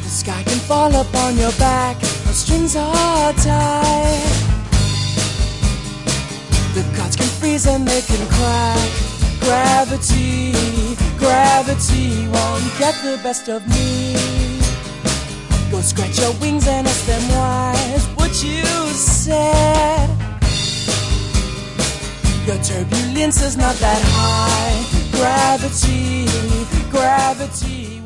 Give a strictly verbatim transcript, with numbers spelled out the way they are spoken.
The sky can fall upon your back, no strings are tied. The cards can freeze and they can crack. Gravity, gravity won't get the best of me. Go scratch your wings and ask them why. Is what you said. Your turbulence is not that high. Gravity, gravity